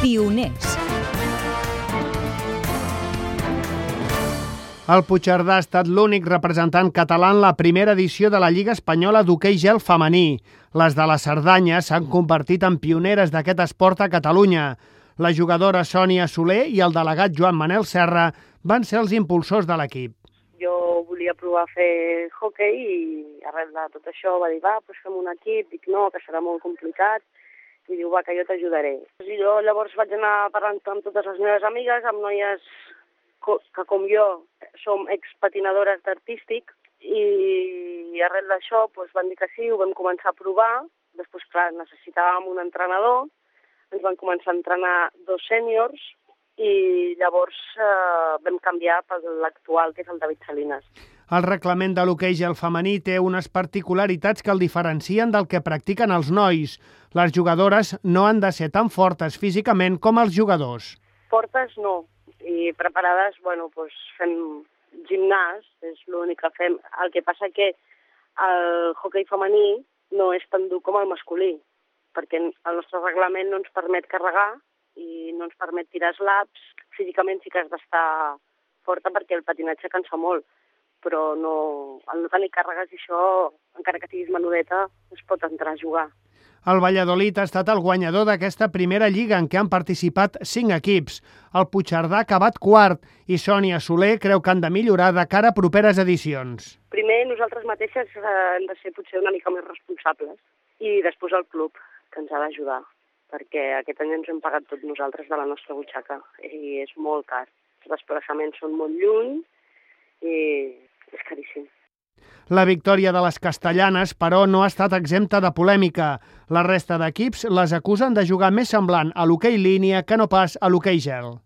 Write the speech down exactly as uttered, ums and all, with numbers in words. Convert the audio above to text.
Pioners. El Puigcerdà ha estat l'únic representant català en la primera edició de la Lliga Espanyola d'Hoquei Gel femení. Les de la Cerdanya s'han convertit en pioneres d'aquest esport a Catalunya. La jugadora Sònia Soler i el delegat Joan Manel Serra van ser els impulsors de l'equip. Jo volia provar a fer hoquei i arrel de tot això va dir, va, doncs fem un equip. Dic, no, que serà molt complicat. I diu, va, que jo t'ajudaré. I jo llavors vaig anar parlant amb totes les meves amigues, amb noies que com jo som expatinadores d'artístic, i arrel d'això doncs, van dir que sí, ho vam començar a provar. Després, clar, necessitàvem un entrenador, ens van començar a entrenar dos sèniors i llavors eh, vam canviar per l'actual, que és el David Salinas. El reglament de l'hoquei gel femení té unes particularitats que el diferencien del que practiquen els nois. Les jugadores no han de ser tan fortes físicament com els jugadors. Fortes no, i preparades, bueno, doncs fem gimnàs, és l'únic que fem. El que passa que el hoquei femení no és tan dur com el masculí, perquè el nostre reglament no ens permet carregar i no ens permet tirar slaps. Físicament sí que has d'estar forta perquè el patinatge cansa molt, però no, al no tenir càrregues i això, encara que siguis menudeta, es pot entrar a jugar. El Valladolid ha estat el guanyador d'aquesta primera lliga en què han participat cinc equips. El Puigcerdà ha acabat quart i Sònia Soler creu que han de millorar de cara a properes edicions. Primer, nosaltres mateixes eh, hem de ser potser una mica més responsables i després el club, que ens ha d'ajudar, perquè aquest any ens hem pagat tot nosaltres de la nostra butxaca i és molt car. Els desplaçaments són molt lluny i és caríssim. La victòria de les castellanes, però, no ha estat exempta de polèmica. La resta d'equips les acusen de jugar més semblant a l'hoquei línia que no pas a l'hoquei gel.